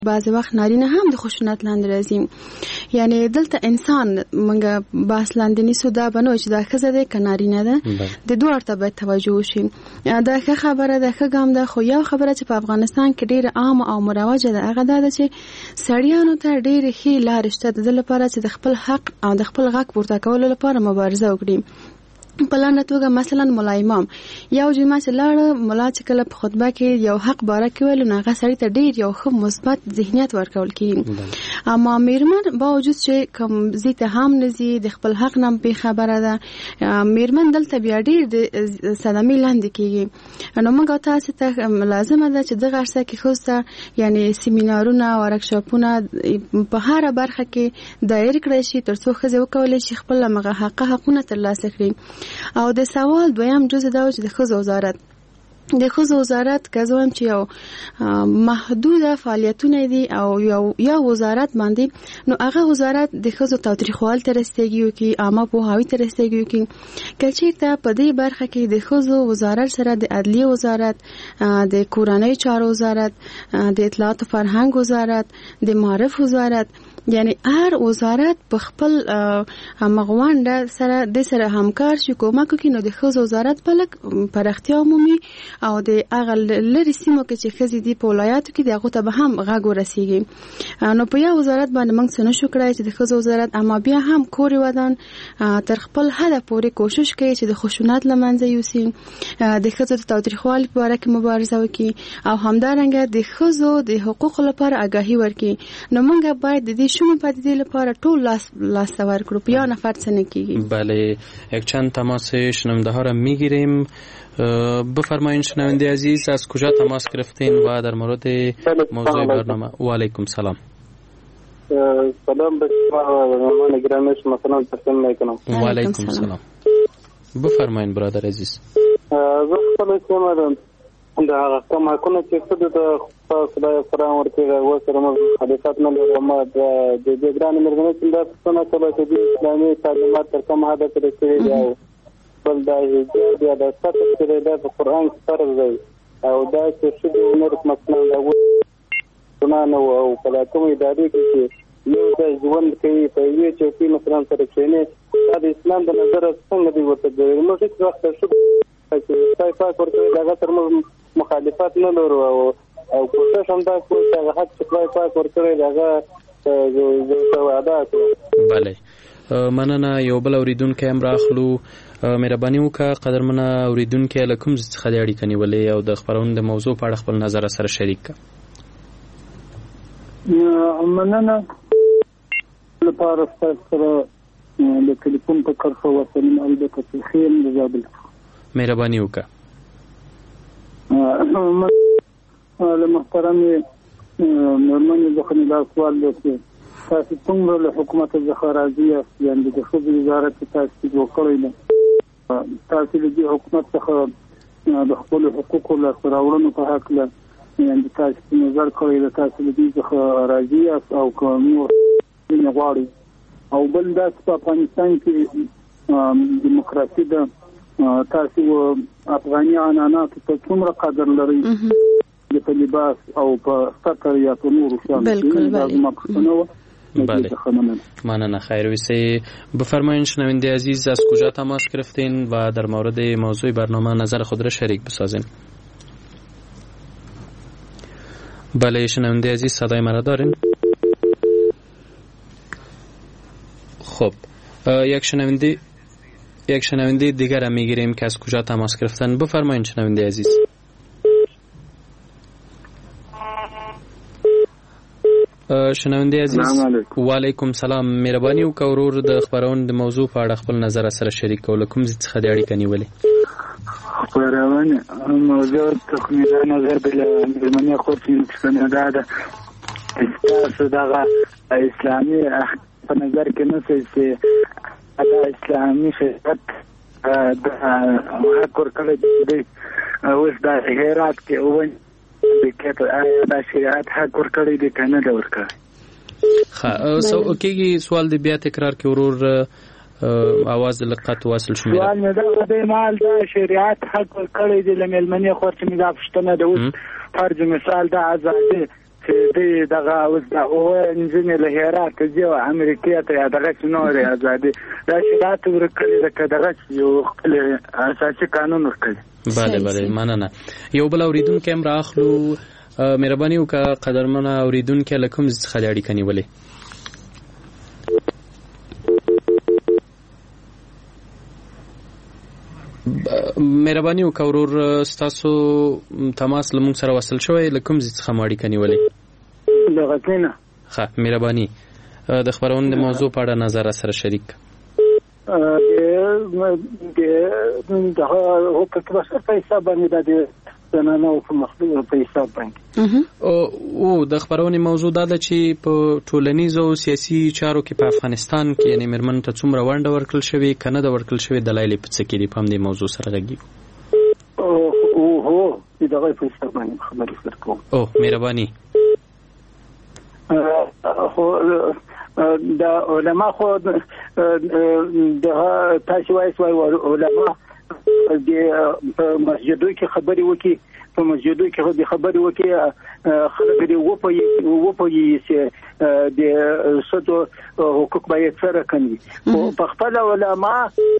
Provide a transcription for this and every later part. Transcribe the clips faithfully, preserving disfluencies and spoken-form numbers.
بعض وخت نارینه هم د خشونت لاندې راځي. یعنی دلته انسان منګه باس لاندې نیسو دا بنو چې دا ښځه ده که نارینه ده د دواړو ته باید توجه وشي. دا ښه خبره ده، ښه ګام ده. خو یو خبره چې په افغانستان کې ډېره عامه او مروجه ده هغه دا ده چې سړیانو ته ډېرې ښې لارې شته د دې لپاره چې د خپل حق او د خپل غږ پورته کولو لپاره مبارزه وکړي. په لاندې توګه مثلا مولا امام یو جمعه چې لاړه، مولا چې کله په خطبه کې یو حق باره کې ویل نو هغه سړي ته ډېر یو ښه مثبت ذهنیت ورکول کېږي. اما میرمن باوجود چې کوم ځای ته هم نه ځي د خپل حق نه بې خبره ده، میرمن دلته بیا ډېر د صدمې لاندې کېږي. نو موږ تاسو ته لازمه ده چې دغه عرصه کې ښځو ته یعنې سیمینارونه ورکشاپونه په هره برخه کې دایر کړی شي تر څو ښځې وکولی شي خپل همغه حقه حقونه ترلاسه کړي. او د سوال دویم جزء دا چې د ښځو وزارت د ښځو وزارت که زه وایم چې یو محدوده فعالیتونه دي او یو یو وزارت باندې، نو هغه وزارت د ښځو تاوتریخوالي ته رسېږي وکړي، عامه پوهاوي ته رسېږي وکړي. که چېرته په دې برخه کې د ښځو وزارت سره د عدلیې وزارت، د کورنۍ چارو وزارت، د اطلاعات او فرهنګ وزارت، د معارف وزارت، یعنی هر وزارت په خپل مغوانډه سره د سره همکار شي کومک وکړي، نو د ښځو وزارت په لږ پراختیا عمومي او د هغه لرې سیمو کې چې ښځې دي په ولایاتو کې د هغو ته به هم غږ ورسېږي. نو په یو وزارت باندې موږ څه نشو کړی چې د ښځو وزارت، اما بیا هم کور ودان تر خپل حده پورې کوشش کوي چې د خشونت له منځه یوسي، د ښځو د تاوتریخوالي په باره کې مبارزه وکړي او همدارنګه د ښځو د حقوقو لپاره آګاهي ورکړي. نو موږ باید د دې شومو پدیدې لپاره ټول لاس لاس ورکړو، په یو نفر څه نه کیږي. بله، یک چند تماس شنونده ها را میگیریم. بفرمایید شنونده عزیز از کجا تماس گرفتین و در مورد موضوع برنامه؟ و علیکم سلام. سلام به شما مهمان گرامی شما سلام تقدیم میکنم. و علیکم سلام. بفرمایید برادر عزیز. زه خپل کوم دا هغه کوم حقونه چې څه د خدای قرآن ورته وسره مخالفت نه لري، ما د دې ګران مرګنه چې دا څنګه کله چې د اسلامي تعلیمات تر کوم حد پورې کړی دی بل دا چې دا د ستاسو سره د قرآن فرض دی او دا چې څه د نور مثلا دا ونه او کله کوم ادارې کې یو د ژوند کوي په یوه چې مثلا سره کېنه دا د اسلام د نظر څنګه دی ورته دی موږ هیڅ وخت شو چې پای پای ورته دا تر مخالفت نه لرو او او کوشش هم دا کوي چې هغه چې پای پای ورته داغه زه وعده کوم. بله، مننه. یو بل اوریدونکو هم راخلو. مهرباني وکړه قدرمنه اوریدونکو له کوم څخه د اړیکې نیولې او د خبرونې د موضوع په اړه خپل نظر سره شریک کړه. مننه لپاره سره د ټلیفون په کرښه وسلم البته په خیر مزابل. مهرباني وکړه. له محترمې مېرمنې څخه دا سوال دی چې تاسو څنګه له حکومت څخه راضي یاست؟ یعنې د ښځو وزارت چې تاسو جوړ کړی دی، تاسو د دې حکومت څخه د خپلو حقوقو لاسته راوړنو په هکله یعنې تاسو نظر کړی دی، تاسو د دې څخه راضي یاست او که نور ځینې غواړئ؟ او بل دا چې په افغانستان کې دیموکراسي ده، تاسو افغاني عنعناتو ته څومره قدر لرئ په لباس او په سطر یا په نورو شیانو؟ بالکل بله. ماننه خیر ویسی. بفرمایید شنونده عزیز از کجا تماس گرفتین و در مورد موضوع برنامه نظر خود را شریک بسازین. بله شنونده عزیز صدای مرا دارین؟ خب یک شنونده یک شنونده دیگر هم میگیریم که از کجا تماس گرفتن. بفرمایید شنونده عزیز. شنونده عزیز و علیکم سلام. مهرباني وکړه ورور د خبرونې د موضوع په اړه خپل نظر سره شریک کول. کوم څه د اړیکې نیولې؟ خبرونه موضوع تخمیره نظر بل مېرمنې خو چې څنګه ده تاسو دغه اسلامي په نظر کې نه چې دا اسلامي شریعت د حق ورکړی دی اوس د هرات کې وایي دا شریعت حق ورکړی دی که نه دی ورکړی؟ ښه سو کېږي سوال دی بیا تکرار کې ورور आवाज لقط واصل شو. سوال مې دا د مال دا شریعت حق ورکړی دی له مېلمنې خور چې مې دا پوښتنه ده اوس فرض مثال دا ازادي چې دې دغه اوس د اوه انجنې له هرات ځي او امریکا ته دغه نورې ازادي دا شرایط ورکړي د دغه یو خپل اساسي قانون ورکړي. بله بله مننه. یو بل اوریدونکی هم راخلو. مهرباني وکړه قدرمنه اوریدونکی له کوم ځای څخه اړیکه نیولې؟ مهرباني وکړه ورور ستاسو تماس له موږ سره وصل شوی، له کوم ځای څخه مو اړیکه نیولې؟ د غزني. ښه مهرباني د خپرونې د موضوع په اړه نظر سره شریک. د دغه حقوق بشر په حساب باندې د زنانو په مخلوق په حساب باندې او د خبرونې موضوع دا ده چې په ټولنیزو او سیاسي چارو کې په افغانستان کې یعنی مرمن ته څومره ونډه ورکړل شوې کنه د ورکړل شوې دلایل په څه کې دي، په همدې موضوع سره غږیږو. او هو دغه په حساب باندې خبرې وکړو. او مهرباني خو د علما خو د تاسو وایي علما د مسجدو کې خبرې وکي، په مسجدو کې د خبرې وکي خلک دی و په و په یې د سدو حقوق باید سره کوي. په خپل علما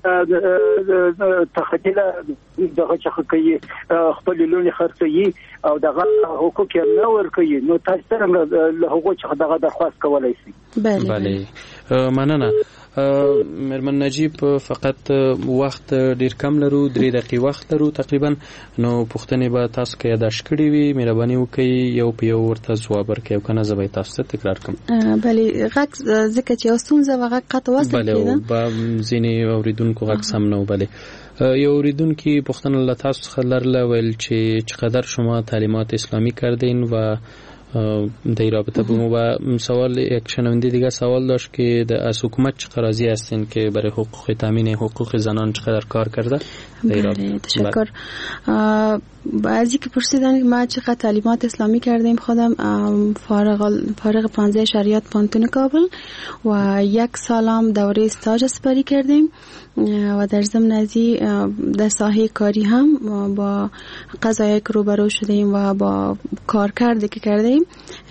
تخیل دغه چې کوي خپل لونی خرڅي او دغه حقوق یې نه ورکوي، نو تاسو سره له هغه چې دغه درخواست کولای شي. بله مننه. مرمن نجیب فقط وخت ډیر کم لرو، درې دقیقې وخت لرو تقریبا، نو پوښتنې به تاسو کې یاداښت کړې وي، مهرباني وکړئ یو په یو ورته ځواب ورکړئ او کنه زه به تاسو ته تکرار کړم. بله غږ ځکه چې یو ستونزه وه غږ قطع وصل کېده. بله ځینې اوریدونکو غږ سم نه و. بله یو اوریدونکی پوښتنه له تاسو څخه لرله، ویل چې چقدر شما تعلیمات اسلامی کردین و در این رابطه به ما سوال یک شنونده دیگه سوال داشت که از حکومت چقدر راضی هستین که برای حقوق تامین حقوق زنان چقدر کار کرده؟ بله تشکر. بعضی که پرسیدن ما چقدر تعلیمات اسلامی کردیم، خودم فارغ فارغ پانزده شریعت پانتون کابل و یک سالم دوره استاج سپری کردیم و در ضمن ازی در ساحه کاری هم با قضایای که روبرو شدیم و با کارکردی که کردیم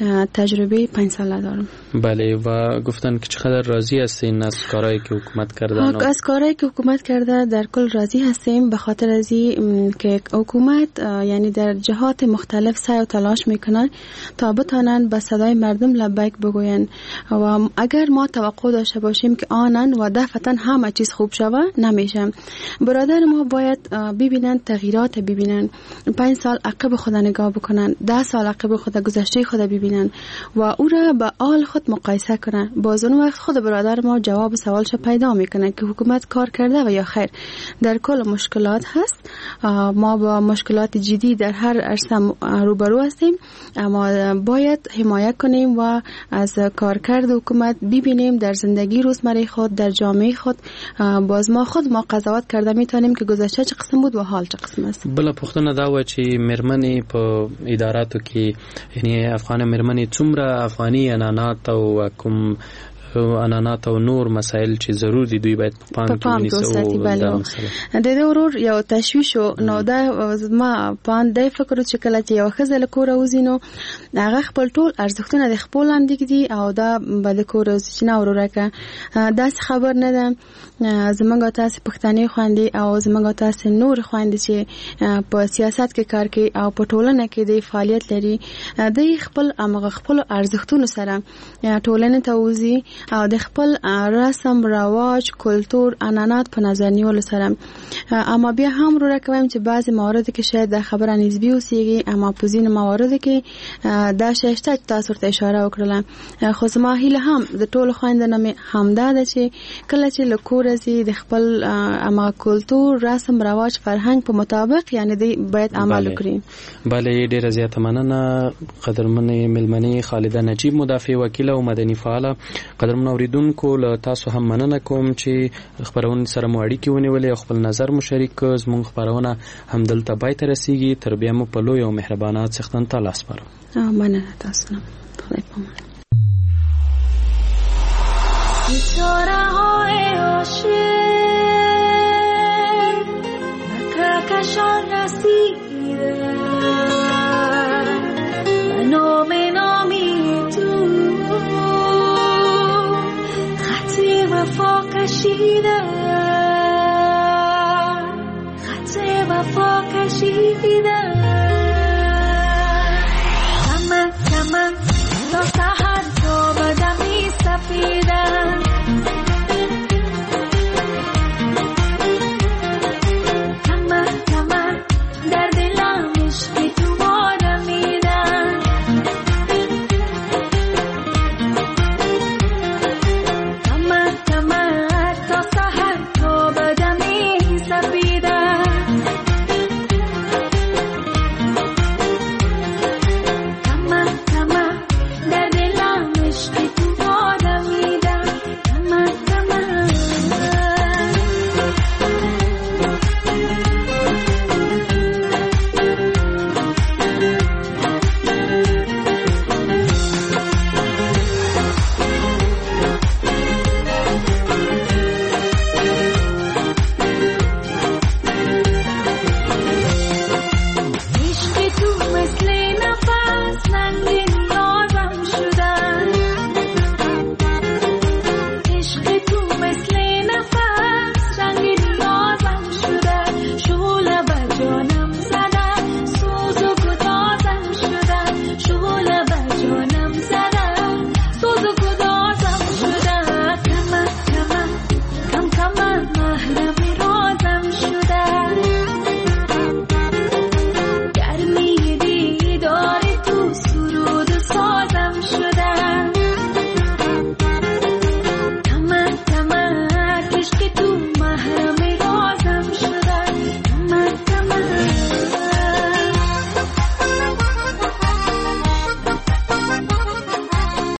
تجربه پنج ساله دارم. بله و گفتن که چقدر راضی هستین از کارهایی که حکومت کردن؟ از کارهایی که حکومت کرده در کل راضی هستیم، به خاطر ازی که حکومت یعنی در جهات مختلف سعی و تلاش میکنن تا بتانن به صدای مردم لبیک بگوین و اگر ما توقع داشته باشیم که آنن و دفعتا همه چیز خوب شوه نمیشه. برادر ما باید ببینن تغییرات، ببینن پنج سال عقب خود نگاه بکنن، ده سال عقب خود گذشته خود ببینن و او را با آل خود مقایسه کنن. باز اون وقت خود برادر ما جواب سوالش پیدا میکنه که حکومت کار کرده و یا خیر. در کل مشکلات هست، ما با مشکلات جدی در هر عرصه روبرو هستیم، اما باید حمایت کنیم و از کارکرد حکومت ببینیم در زندگی روزمره خود، در جامعه خود. باز ما خود ما قضاوت کرده میتونیم که گذشته چه قسم بود و حال چه قسم است. بله پوښتنه دا و چې مرمنې په اداراتو کې یعنی افغان مرمنې څومره افغاني عنعنات او کوم عنعنات او نور مسائل چې ضرور دي دوی باید په پام کې ونیسي. د دې ورور یو تشویش نو دا ما پان د فکر چې کله چې یو خزل کور وزینو هغه خپل ټول ارزښتونه د خپل اندګ دي او دا بل کور چې نه ورورکه دا خبر نه ده. زمونږ تاسو پښتني خويندې او زمونږ تاسو نور خويندې چې په سیاست کې کار کوي او په ټولنه کې د فعالیت لري، د خپل امغه خپل ارزښتونو سره ټولنه ته وزي او د خپل رسم رواج کلتور عنعنات په نظر نیول سره. اما بیا هم رو راکویم چې بعضی موارد کې شاید د خبره نسبی اوسېږي، اما په ځینو موارد کې دا شته چې تاسو ته اشاره وکړم. خو زما هیله هم د ټولو خويندانو مې همدا ده چې کله چې لکور ازي د خپل اما کلتور رسم رواج فرهنګ په مطابق یعنی دی باید عمل وکړي. بله ډیره زیاته مننه قدرمنې ملمنې خالده نجیب، مدافع وکیل او مدني فعال. قدرمن اوریدونکو له تاسو هم مننه کوم چې خبرونه سره مو اړیکې ونیولې او خپل نظر مو شریک کړ. زموږ خبرونه هم دلته پای ته رسیږي. تر بیا مو په لوی او مهربانه څښتن ته لاس سپارم. مننه تاسو نه. خدای پامان. ستاره‌های عاشق به کهکشان رسیدن، به نام نام کشیدم خط وفا کشیدم کمن کمن تا سحر